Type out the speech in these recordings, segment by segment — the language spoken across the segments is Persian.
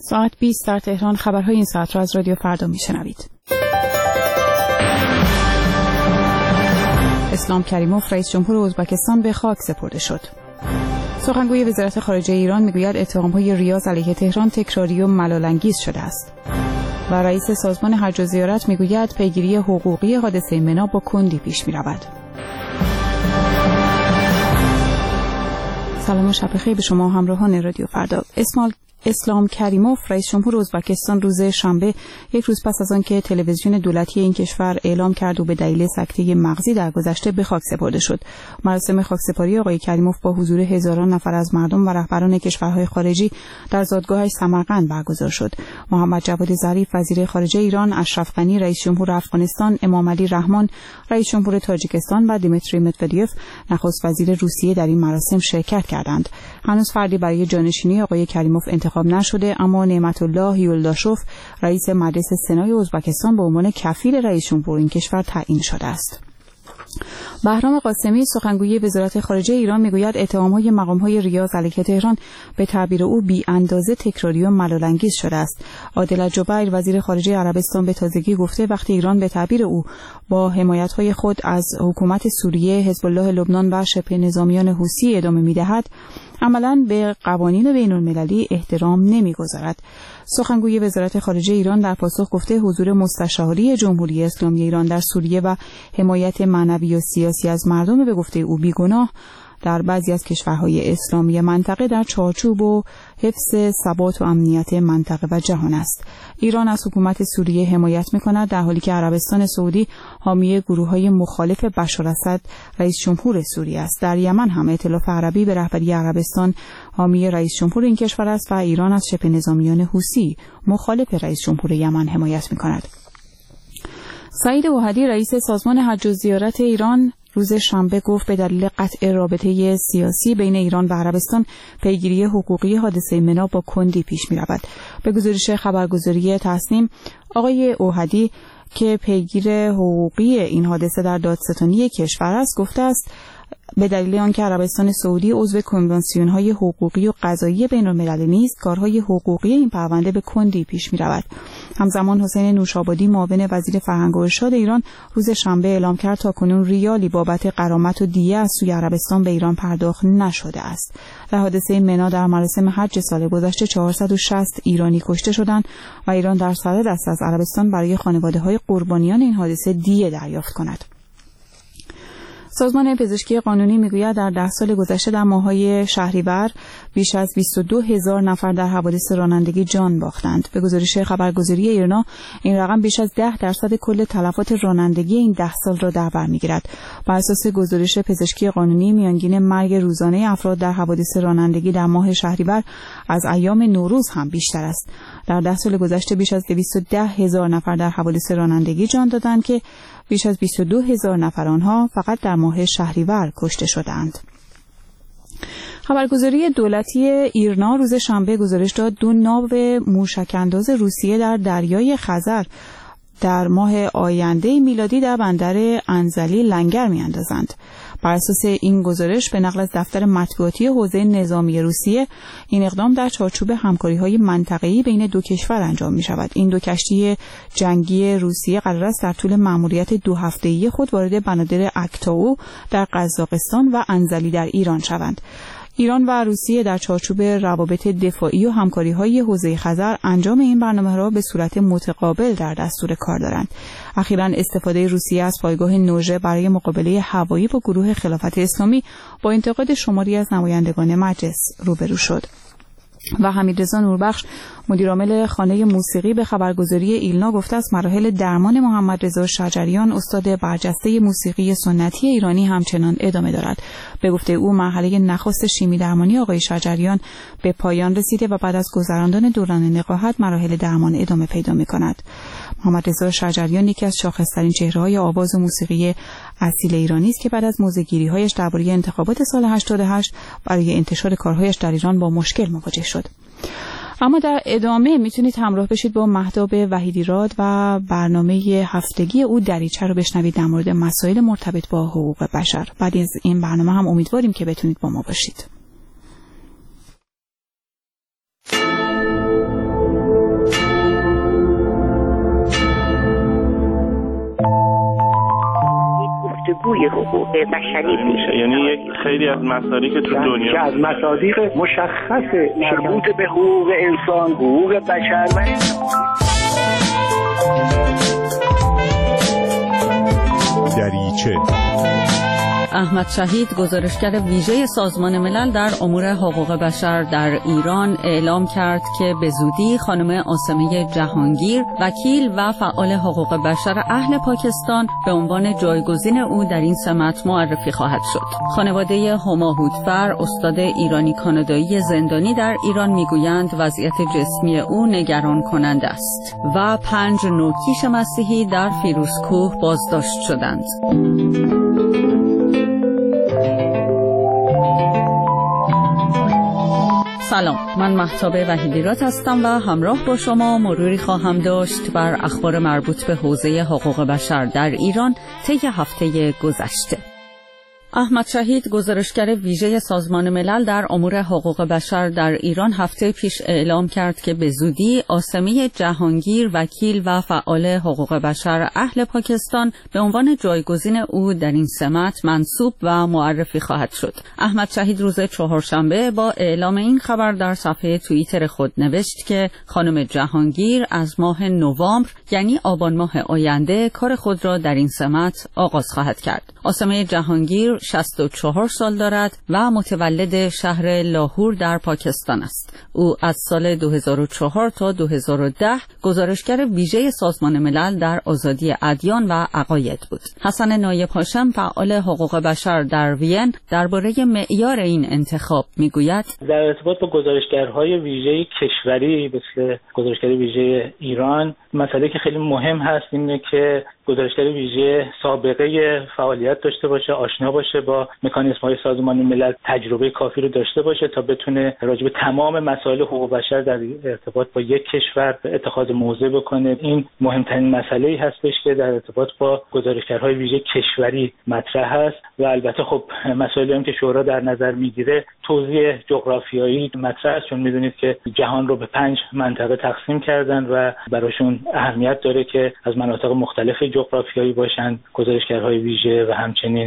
ساعت 20 در تهران. خبرهای این ساعت را از رادیو فردا میشنوید. اسلام کریموف رئیس جمهور ازبکستان به خاک سپرده شد. سخنگوی وزارت خارجه ایران میگوید اتهام‌های ریاض علیه تهران تکراری و ملال‌انگیز شده است. و رئیس سازمان حج و زیارت میگوید پیگیری حقوقی حادثه منا با کندی پیش می‌رود. سلام و شب بخیر به شما همراهان رادیو فردا. اسلام کریموف رئیس جمهور ازبکستان روز شنبه، یک روز پس از آن که تلویزیون دولتی این کشور اعلام کرد و به دلیل سکته مغزی درگذشته به خاک سپرده شد. مراسم خاکسپاری آقای کریموف با حضور هزاران نفر از مردم و رهبران کشورهای خارجی در زادگاهش سمرقند برگزار شد. محمد جواد ظریف وزیر خارجه ایران، اشرف غنی رئیس جمهور افغانستان، امام علی رحمان رئیس جمهور تاجیکستان و دیمیتری مدودیف نخست وزیر روسیه در این مراسم شرکت کردند. هنوز فردی برای جانشینی آقای کریموف انتخاب نشده، اما نعمت الله یولداشوف رئیس مجلس سنای ازبکستان به عنوان کفیل رئیس جمهور این کشور تعیین شده است. بهرام قاسمی سخنگوی وزارت خارجه ایران میگوید اتهام‌های مقام‌های ریاض علیه تهران به تعبیر او بی اندازه تکراری و ملال‌انگیز شده است. عادل جبیر وزیر خارجه عربستان به تازگی گفته وقتی ایران به تعبیر او با حمایت‌های خود از حکومت سوریه، حزب الله لبنان و شبه نظامیان حوثی ادامه می‌دهد، عملاً به قوانین بین‌المللی احترام نمی‌گذارد. سخنگوی وزارت خارجه ایران در پاسخ گفته حضور مستشاری جمهوری اسلامی ایران در سوریه و حمایت معنوی و سیاسی از مردم به گفته او بیگناه در بعضی از کشورهای اسلامی منطقه در چارچوب و حفظ ثبات و امنیت منطقه و جهان است. ایران از حکومت سوریه حمایت می‌کند در حالی که عربستان سعودی حامی گروه‌های مخالف بشار اسد رئیس جمهور سوریه است. در یمن هم ائتلاف عربی به رهبری عربستان حامی رئیس جمهور این کشور است و ایران از شبه نظامیان حوثی مخالف رئیس جمهور یمن حمایت می‌کند. سعید وحدی رئیس سازمان حج و زیارت ایران روز شنبه گفت به دلیل قطع رابطه سیاسی بین ایران و عربستان پیگیری حقوقی حادثه منا با کندی پیش می رود. به گزارش خبرگزاری تصنیم، آقای اوحدی که پیگیر حقوقی این حادثه در دادستانی کشور است گفته است به دلیل آنکه عربستان سعودی عضو کنوانسیون‌های حقوقی و قضایی بین‌المللی نیست، کارهای حقوقی این پرونده به کندی پیش می‌رود. همزمان حسین نوشابادی معاون وزیر فرهنگ و ارشاد ایران روز شنبه اعلام کرد تاکنون ریالی بابت غرامت و دیه از سوی عربستان به ایران پرداخت نشده است. در حادثه منا در مراسم حج سال گذشته 460 ایرانی کشته شدند و ایران در صدد است از عربستان برای خانواده‌های قربانیان این حادثه دیه دریافت کند. سازمان پزشکی قانونی میگوید در 10 سال گذشته در ماه‌های شهریور بیش از 22,000 نفر در حوادث رانندگی جان باختند. به گزارش خبرگزاری ایرنا این رقم بیش از 10% کل تلفات رانندگی این 10 سال را در بر میگیرد. بر اساس گزارش پزشکی قانونی میانگین مرگ روزانه افراد در حوادث رانندگی در ماه شهریور از ایام نوروز هم بیشتر است. در 10 سال گذشته بیش از 210,000 نفر در حوادث رانندگی جان دادند که بیش از 22,000 نفر آنها فقط در ماه شهریور کشته شدند. خبرگزاری دولتی ایرنا روز شنبه گزارش داد 2 ناو موشک‌انداز روسیه در دریای خزر در ماه آینده میلادی در بندر انزلی لنگر می‌اندازند. بر اساس این گزارش به نقل از دفتر مطبوعاتی حوزه نظامی روسیه، این اقدام در چارچوب همکاری‌های منطقه‌ای بین دو کشور انجام می‌شود. این 2 کشتی جنگی روسیه قرار است در طول مأموریت 2 هفته‌ای خود وارد بنادر اکتائو در قزاقستان و انزلی در ایران شوند. ایران و روسیه در چارچوب روابط دفاعی و همکاری‌های حوزه خزر انجام این برنامه را به صورت متقابل در دستور کار دارند. اخیراً استفاده روسیه از پایگاه نوژه برای مقابله هوایی با گروه خلافت اسلامی با انتقاد شماری از نمایندگان مجلس روبرو شد. و حمیدرضا نوربخش مدیرعامل خانه موسیقی به خبرگزاری ایلنا گفته است مراحل درمان محمد رضا شجریان استاد برجسته موسیقی سنتی ایرانی همچنان ادامه دارد. به گفته او مرحله نخست شیمی درمانی آقای شجریان به پایان رسیده و بعد از گذراندن دوران نقاهت مراحل درمان ادامه پیدا می‌کند. محمد رضا شجریان یکی از شاخص‌ترین چهره‌های آواز و موسیقی اصیل ایرانی است که بعد از موزه‌گیری‌هایش درباره انتخابات سال 88 برای انتشار کارهایش در ایران با مشکل مواجه شد. اما در ادامه میتونید همراه بشید با مهتاب وحیدیراد و برنامه هفتگی او دریچه رو بشنوید در مورد مسائل مرتبط با حقوق بشر. بعد از این برنامه هم امیدواریم که بتونید با ما باشید. روی حقوق بشری میشه. یعنی یک خیلی از مسائلی که تو دنیا که از مصادیق مشخص مربوط به حقوق انسان، حقوق بشر و دریچه. احمد شهید، گزارشگر ویژه سازمان ملل در امور حقوق بشر در ایران، اعلام کرد که به زودی خانم عاصمه جهانگیر، وکیل و فعال حقوق بشر اهل پاکستان، به عنوان جایگزین او در این سمت معرفی خواهد شد. خانواده هما هوتفر، استاد ایرانی کانادایی زندانی در ایران، میگویند وضعیت جسمی او نگران کننده است و 5 نوکیش مسیحی در فیروزکوه بازداشت شدند. سلام، من مهتاب وحیدیرات هستم و همراه با شما مروری خواهم داشت بر اخبار مربوط به حوزه حقوق بشر در ایران طی هفته گذشته. احمد شهید، گزارشگر ویژه سازمان ملل در امور حقوق بشر در ایران، هفته پیش اعلام کرد که به زودی عاصمه جهانگیر، وکیل و فعال حقوق بشر اهل پاکستان، به عنوان جایگزین او در این سمت منصوب و معرفی خواهد شد. احمد شهید روز چهارشنبه با اعلام این خبر در صفحه توییتر خود نوشت که خانم جهانگیر از ماه نوامبر، یعنی آبان ماه آینده، کار خود را در این سمت آغاز خواهد کرد. عاصمه جهانگیر 64 سال دارد و متولد شهر لاهور در پاکستان است. او از سال 2004 تا 2010 گزارشگر ویژه سازمان ملل در آزادی ادیان و عقاید بود. حسن نایب هاشم، فعال حقوق بشر در وین، درباره معیار این انتخاب میگوید: در ارتباط با گزارشگرهای ویژه کشوری مثل گزارشگر ویژه ایران، مسئله که خیلی مهم هست اینه که گزارشگر ویژه سابقه فعالیت داشته باشه، آشنا باشه با مکانیزم‌های سازمان ملل، تجربه کافی رو داشته باشه تا بتونه راجع به تمام مسائل حقوق بشر در ارتباط با یک کشور اتخاذ موضع بکنه. این مهمترین مسئله‌ای هستش که در ارتباط با گزارشگرهای ویژه کشوری مطرح هست و البته خب مسائلی هم که شورا در نظر میگیره توزیع جغرافیایی مطرح است، چون میدونید که جهان رو به 5 منطقه تقسیم کردن و براشون اهمیت داره که از مناطق مختلف جغرافیایی باشن گزارشگرهای ویژه و همچنین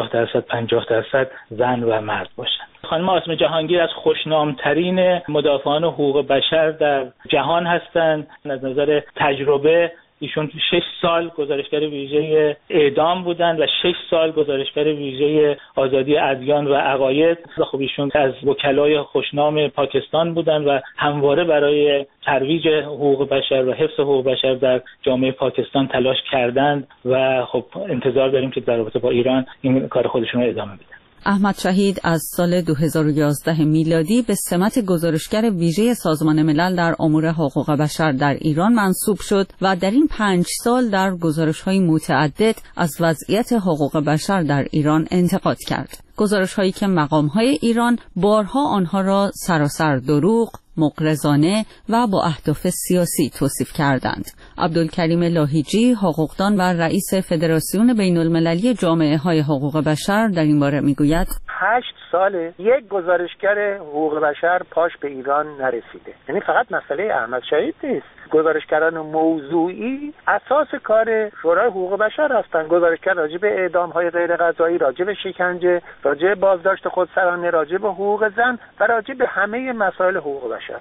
50% زن و مرد باشن. خانم عاصمه جهانگیر از خوشنامترین مدافعان حقوق بشر در جهان هستند. از نظر تجربه ایشون 6 سال گزارشگر ویژه اعدام بودند و 6 سال گزارشگر ویژه آزادی ادیان و عقاید. خب ایشون از وکلای خوشنام پاکستان بودند و همواره برای ترویج حقوق بشر و حفظ حقوق بشر در جامعه پاکستان تلاش کردند و خب انتظار داریم که در رابطه با ایران این کار خودشون رو ادامه بدن. احمد شهید از سال 2011 میلادی به سمت گزارشگر ویژه سازمان ملل در امور حقوق بشر در ایران منصوب شد و در این 5 سال در گزارش‌های متعدد از وضعیت حقوق بشر در ایران انتقاد کرد. گزارش‌هایی که مقام‌های ایران بارها آنها را سراسر دروغ، مغرضانه و با اهداف سیاسی توصیف کردند. عبدالکریم لاهیجی، حقوقدان و رئیس فدراسیون بین‌المللی جامعه‌های حقوق بشر، در این باره میگوید: 8 ساله یک گزارشگر حقوق بشر پاش به ایران نرسیده. یعنی فقط مسئله احمد شهید نیست. گزارشگران موضوعی اساس کار شورای حقوق بشر هستند. گزارشگر راجع به اعدام‌های غیر قضایی، راجع به شکنجه، راجع به بازداشت خودسرانه، راجع به حقوق زن و راجع به همه مسائل حقوق بشر.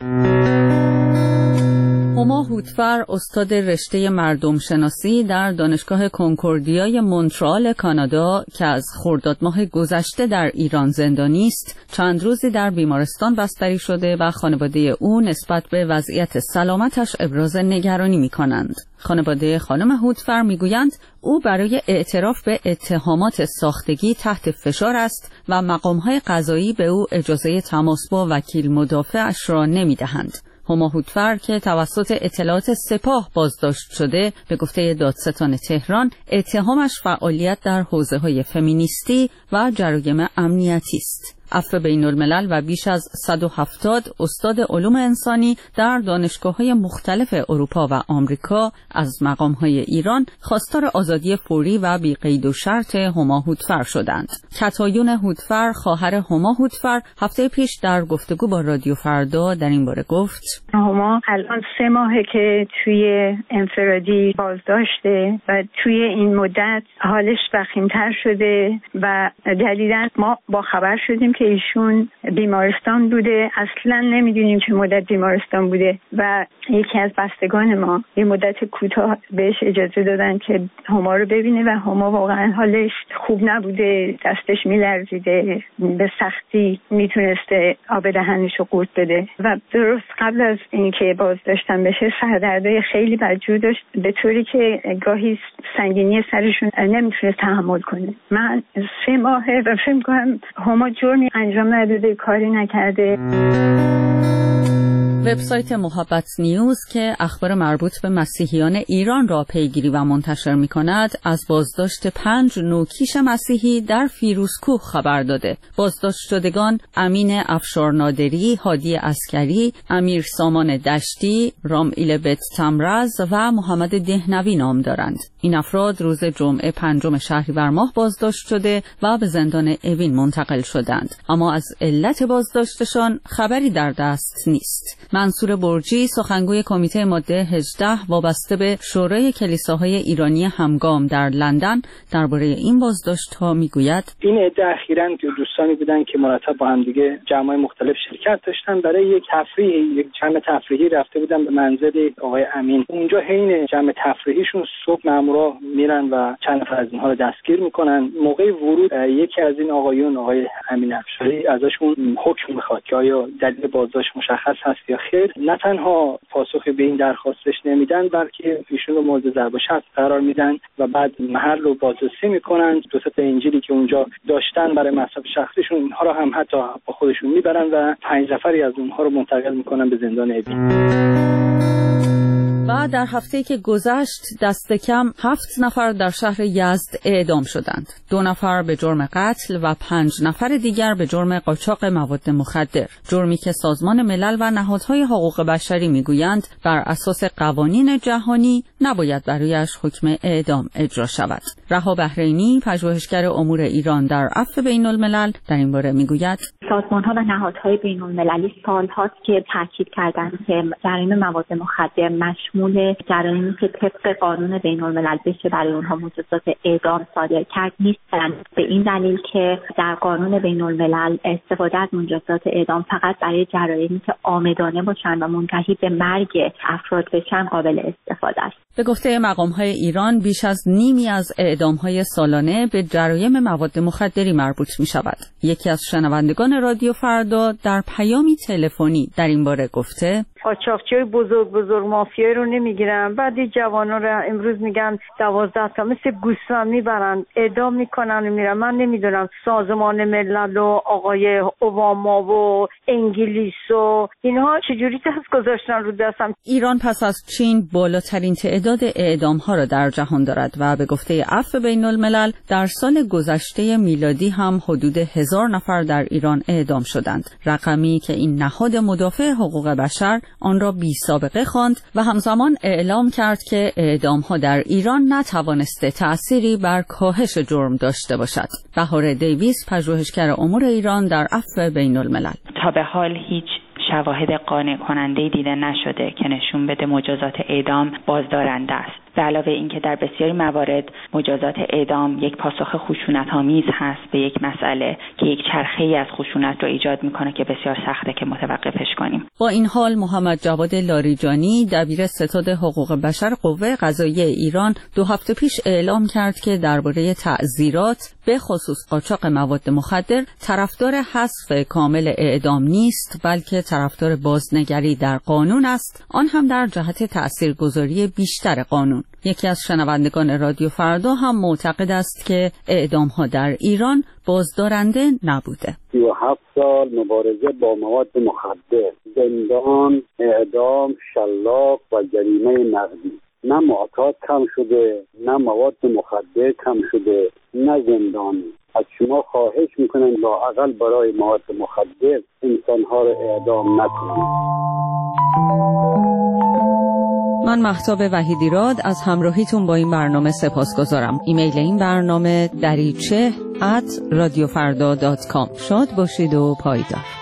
هما هوتفر، استاد رشته مردم شناسی در دانشگاه کنکوردیای مونترال کانادا که از خرداد ماه گذشته در ایران زندانی است، چند روزی در بیمارستان بستری شده و خانواده او نسبت به وضعیت سلامتش ابراز نگرانی می‌کنند. خانواده خانم هوتفر میگویند او برای اعتراف به اتهامات ساختگی تحت فشار است و مقام‌های قضایی به او اجازه تماس با وکیل مدافعش را نمی‌دهند. هما هوتفر که توسط اطلاعات سپاه بازداشت شده، به گفته دادستان تهران اتهامش فعالیت در حوزه‌های فمینیستی و جرایم امنیتی است. عفو بین الملل و بیش از 170 استاد علوم انسانی در دانشگاه‌های مختلف اروپا و آمریکا از مقام‌های ایران خواستار آزادی فوری و بی قید و شرط هما هوتفر شدند. کتایون هوتفر خواهر هما هوتفر هفته پیش در گفتگو با رادیو فردا در این باره گفت: هما الان 3 ماهه که توی انفرادی بازداشته و توی این مدت حالش وخیم‌تر شده و جدیداً ما با خبر شدیم که ایشون بیمارستان بوده. اصلاً نمیدونیم چه مدت بیمارستان بوده و یکی از بستگان ما یه مدت کوتاه بهش اجازه دادن که هما رو ببینه و هما واقعاً حالش خوب نبوده، دستش میلرزیده، به سختی میتونسته آب دهنش رو قورت بده و درست قبل از اینکه بازداشتن بشه سردردهای خیلی بدجور داشت، به طوری که گاهی سنگینی سرشون نمیتونست تحمل کنه. من 3 ماهه و فکر می‌کنم هما جرمی انجام نداده، کاری نکرده. وبسایت محبت نیوز که اخبار مربوط به مسیحیان ایران را پیگیری و منتشر می‌کند از بازداشت 5 نوکیش مسیحی در فیروزکوه خبر داده. بازداشت شدگان امین افشارنادری، هادی عسکری، امیر سامان دشتی، رامئیل بت تمرز و محمد دهنوی نام دارند. این افراد روز جمعه 5 شهریور ماه بازداشت شده و به زندان اوین منتقل شدند، اما از علت بازداشتشان خبری در دست نیست. منصور برجی، سخنگوی کمیته ماده 18 وابسته به شورای کلیساهای ایرانی همگام در لندن درباره این بازداشت‌ها میگوید: این عده اخیراً دوستانی بودن که مرتب با هم دیگه جمع‌های مختلف شرکت داشتن، برای یک جمع تفریحی رفته بودن به منزل آقای امین. اونجا حین جمع تفریحیشون صبح مامورا میرن و چند نفر از اینها رو دستگیر میکنن. موقع ورود یکی از این آقایون، آقای امین افشاری، ازشون حکم میخواد که آیا دلیل بازداشت مشخص هست یا خیر. نه تنها پاسخی به این درخواستش نمیدن، بلکه ایشون رو مورد ضرب و شتم قرار میدن و بعد محل رو بازرسی میکنن. 2 تا انجیلی که اونجا داشتن برای مصرف شخصیشون، اینها رو هم حتی با خودشون میبرن و 5 نفری از اونها رو منتقل میکنن به زندان اوین. و در هفته‌ای که گذشت دست کم 7 نفر در شهر یزد اعدام شدند. 2 نفر به جرم قتل و 5 نفر دیگر به جرم قاچاق مواد مخدر. جرمی که سازمان ملل و نهادهای حقوق بشری میگویند بر اساس قوانین جهانی نباید برایش حکم اعدام اجرا شود. رها بحرینی، پژوهشگر امور ایران در عفو بین الملل، در این باره میگوید: سازمان‌ها و نهادهای بین المللی سال‌هاست که تاکید کردند که جرایم مواد مخدر مشمول جرایمی که طبق قانون بین الملل بشه برای اونها مجازات اعدام صادر کرد نیستند، به این دلیل که در قانون بین الملل استفاده از مجازات اعدام فقط برای جرایمی که عامدانه باشن و منتهی به مرگ افراد بشن قابل استفاده است. به گفته مقام‌های ایران بیش از نیمی از اعدام‌های سالانه به جرایم مواد مخدری مربوط می‌شود. یکی از شنوندگان رادیو فردا در پیامی تلفنی در این باره گفته: قاچاقچیای بزرگ مافیایی رو نمیگیرن، بعد جوانا رو امروز میگن 12 تا مثل گوسفند میبرن اعدام میکنن و میرن. من نمیدونم سازمان ملل و آقای اوباما و انگلیس و اینها چجوری دست گذاشتن رو دستم. ایران پس از چین بالاترین تعداد اعدام‌ها را در جهان دارد و به گفته عفو بین الملل در سال گذشته میلادی هم حدود 1000 نفر در ایران اعدام شدند، رقمی که این نهاد مدافع حقوق بشر آن را بی سابقه خواند و همزمان اعلام کرد که اعدام‌ها در ایران نتوانسته تأثیری بر کاهش جرم داشته باشد. بهار دیویس، پژوهشگر امور ایران در عفو بین الملل: تا به حال هیچ شواهد قانع کننده دیده نشده که نشون بده مجازات اعدام بازدارنده است. به علاوه اینکه در بسیاری موارد مجازات اعدام یک پاسخ خشونت‌آمیز هست به یک مسئله که یک چرخه‌ای از خشونت رو ایجاد میکنه که بسیار سخته که متوقفش کنیم. با این حال محمد جواد لاریجانی، دبیر ستاد حقوق بشر قوه قضاییه ایران 2 هفته پیش اعلام کرد که درباره تعزیرات به خصوص قاچاق مواد مخدر طرفدار حذف کامل اعدام نیست، بلکه طرفدار بازنگری در قانون است، آن هم در جهت تأثیرگذاری بیشتر قانون. یکی از شنوندگان رادیو فردا هم معتقد است که اعدام‌ها در ایران بازدارنده نبوده. 37 سال مبارزه با مواد مخدر، زندان، اعدام، شلاق و جریمه نقدی. نه معتاد کم شده، نه مواد مخدر کم شده، نه زندان. از شما خواهش میکنم لااقل برای مواد مخدر انسانها رو اعدام نکنید. من مهتاب وحیدیراد از همراهیتون با این برنامه سپاسگزارم. ایمیل این برنامه دریچه @radiofarda.com. شاد باشید و پایدار.